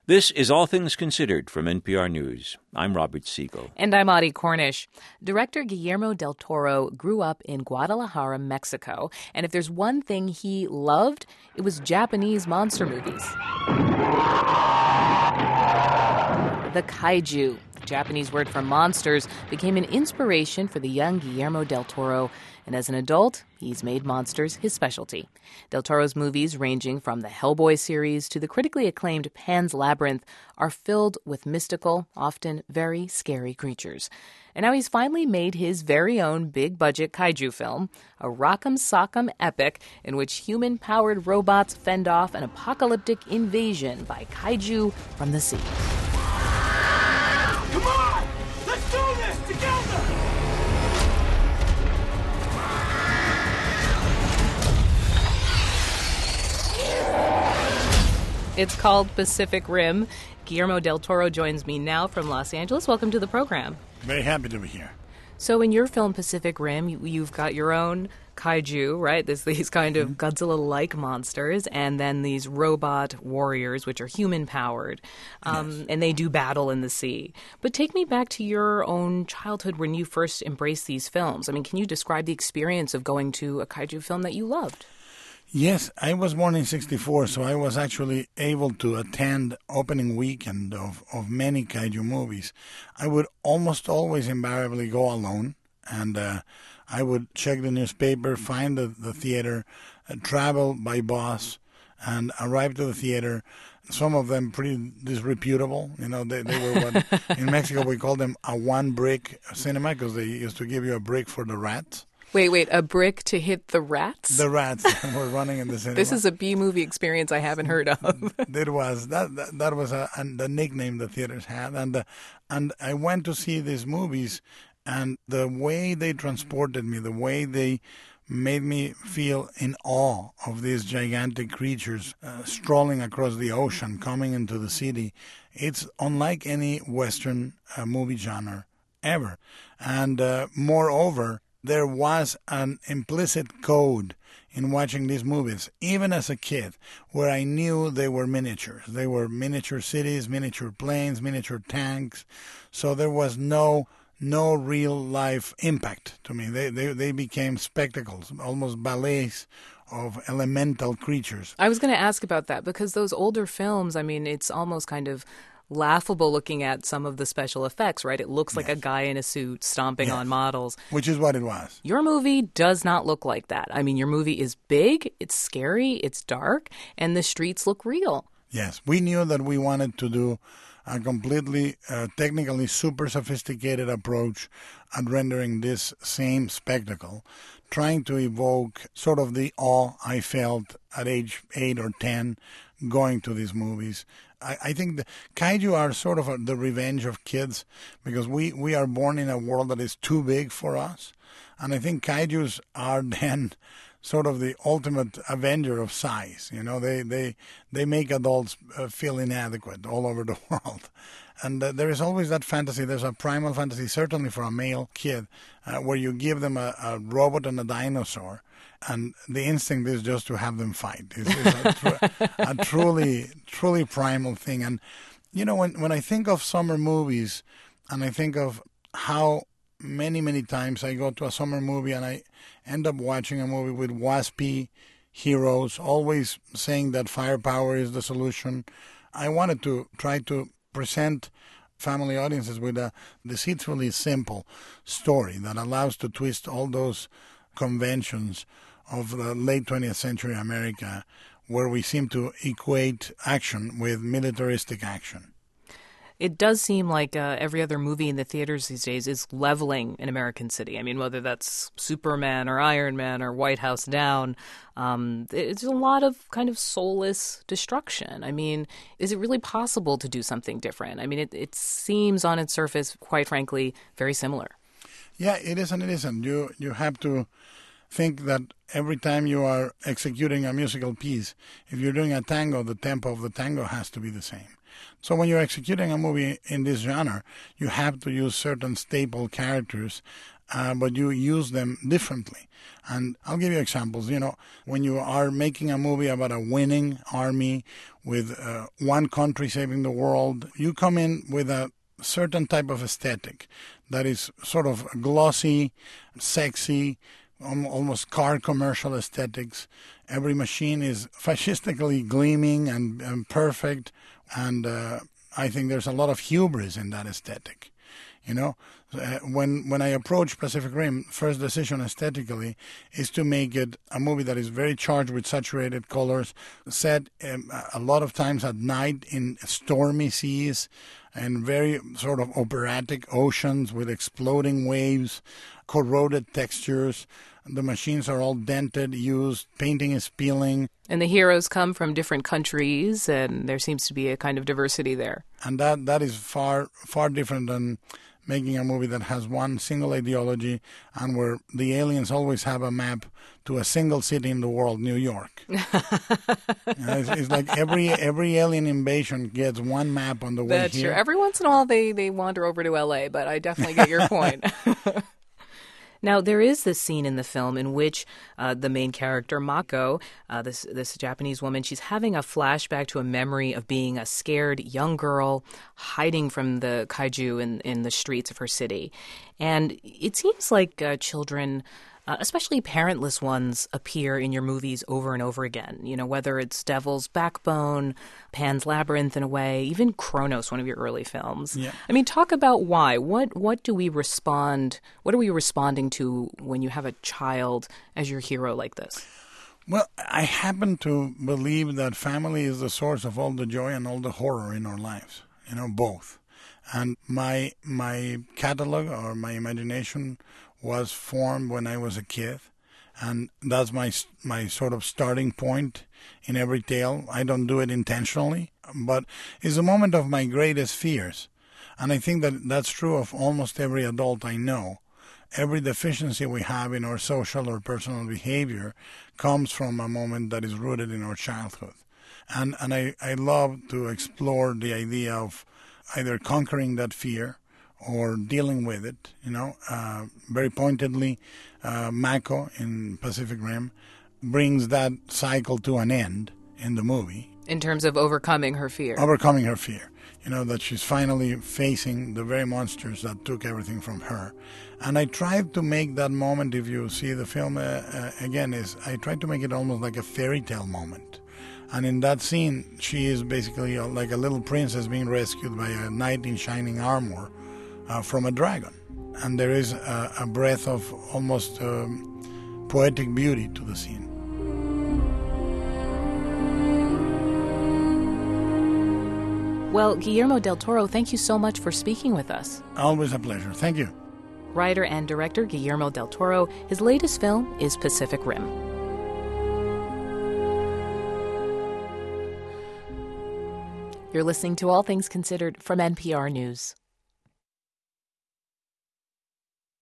This is All Things Considered from NPR News. I'm Robert Siegel. And I'm Audie Cornish. Director Guillermo del Toro grew up in Guadalajara, Mexico. And if there's one thing he loved, it was Japanese monster movies. The kaiju, the Japanese word for monsters, became an inspiration for the young Guillermo del Toro. And as an adult, he's made monsters his specialty. Del Toro's movies, ranging from the Hellboy series to the critically acclaimed Pan's Labyrinth, are filled with mystical, often very scary creatures. And now he's finally made his very own big-budget kaiju film, a rock'em sock'em epic in which human-powered robots fend off an apocalyptic invasion by kaiju from the sea. Come on! Let's do this together! It's called Pacific Rim. Guillermo del Toro joins me now from Los Angeles. Welcome to the program. Very happy to be here. So in your film Pacific Rim, you've got your own kaiju, right? There's these kind of Godzilla-like monsters, and then these robot warriors, which are human-powered, Yes. and they do battle in the sea. But take me back to your own childhood when you first embraced these films. I mean, can you describe the experience of going to a kaiju film that you loved? Yes, I was born in 1964, so I was actually able to attend opening weekend of many kaiju movies. I would almost always invariably go alone, and I would check the newspaper, find the theater, travel by bus, and arrive to the theater. Some of them pretty disreputable. You know, they were what in Mexico we call them a one-brick cinema because they used to give you a brick for the rats. Wait, a brick to hit the rats? The rats that were running in the cinema. This is a B-movie experience I haven't heard of. It was that was the nickname the theaters had, and I went to see these movies, and the way they transported me, the way they made me feel in awe of these gigantic creatures strolling across the ocean, coming into the city. It's unlike any Western movie genre ever, and moreover, there was an implicit code in watching these movies, even as a kid, where I knew they were miniatures. They were miniature cities, miniature planes, miniature tanks. So there was no real life impact to me. They became spectacles, almost ballets of elemental creatures. I was going to ask about that because those older films, I mean, it's almost kind of laughable looking at some of the special effects, right? It looks like a guy in a suit stomping on models. Which is what it was. Your movie does not look like that. I mean, your movie is big, it's scary, it's dark, and the streets look real. Yes, we knew that we wanted to do a completely technically super sophisticated approach at rendering this same spectacle, trying to evoke sort of the awe I felt at age 8 or 10 going to these movies. I think the kaiju are sort of the revenge of kids because we are born in a world that is too big for us. And I think kaijus are then sort of the ultimate avenger of size. You know, they make adults feel inadequate all over the world. And there is always that fantasy. There's a primal fantasy, certainly for a male kid, where you give them a robot and a dinosaur. And the instinct is just to have them fight. It's a truly primal thing. And, you know, when I think of summer movies and I think of how many times I go to a summer movie and I end up watching a movie with waspy heroes, always saying that firepower is the solution, I wanted to try to present family audiences with a deceitfully simple story that allows to twist all those conventions of the late 20th century America where we seem to equate action with militaristic action. It does seem like every other movie in the theaters these days is leveling an American city. I mean, whether that's Superman or Iron Man or White House Down, it's a lot of kind of soulless destruction. I mean, is it really possible to do something different? I mean, it seems on its surface, quite frankly, very similar. Yeah, it is and it isn't. You have to think that every time you are executing a musical piece, if you're doing a tango, the tempo of the tango has to be the same. So when you're executing a movie in this genre, you have to use certain staple characters but you use them differently. And I'll give you examples. When you are making a movie about a winning army with one country saving the world, you come in with a certain type of aesthetic that is sort of glossy, sexy, almost car commercial aesthetics. Every machine is fascistically gleaming and perfect, and I think there's a lot of hubris in that aesthetic. When I approach Pacific Rim, first decision aesthetically is to make it a movie that is very charged with saturated colors, set a lot of times at night in stormy seas and very sort of operatic oceans with exploding waves, corroded textures. The machines are all dented, used, painting is peeling. And the heroes come from different countries, and there seems to be a kind of diversity there. And that is far, far different than making a movie that has one single ideology and where the aliens always have a map to a single city in the world, New York. It's like every alien invasion gets one map on the way That's here. true. Every once in a while they wander over to L.A., but I definitely get your point. Now, there is this scene in the film in which the main character, Mako, this Japanese woman, she's having a flashback to a memory of being a scared young girl hiding from the kaiju in the streets of her city. And it seems like children, especially parentless ones, appear in your movies over and over again. Whether it's Devil's Backbone, Pan's Labyrinth in a way, even Kronos, one of your early films. Yeah. I mean, talk about why. What are we responding to when you have a child as your hero like this? Well, I happen to believe that family is the source of all the joy and all the horror in our lives. Both. And my catalog or my imagination was formed when I was a kid, and that's my sort of starting point in every tale. I don't do it intentionally, but it's a moment of my greatest fears, and I think that that's true of almost every adult I know. Every deficiency we have in our social or personal behavior comes from a moment that is rooted in our childhood, and I love to explore the idea of either conquering that fear or dealing with it, very pointedly. Mako in Pacific Rim brings that cycle to an end in the movie. In terms of overcoming her fear. Overcoming her fear. That she's finally facing the very monsters that took everything from her. And I tried to make that moment, if you see the film again, I tried to make it almost like a fairy tale moment. And in that scene, she is basically like a little princess being rescued by a knight in shining armor from a dragon. And there is a breath of almost poetic beauty to the scene. Well, Guillermo del Toro, thank you so much for speaking with us. Always a pleasure. Thank you. Writer and director Guillermo del Toro, his latest film is Pacific Rim. You're listening to All Things Considered from NPR News.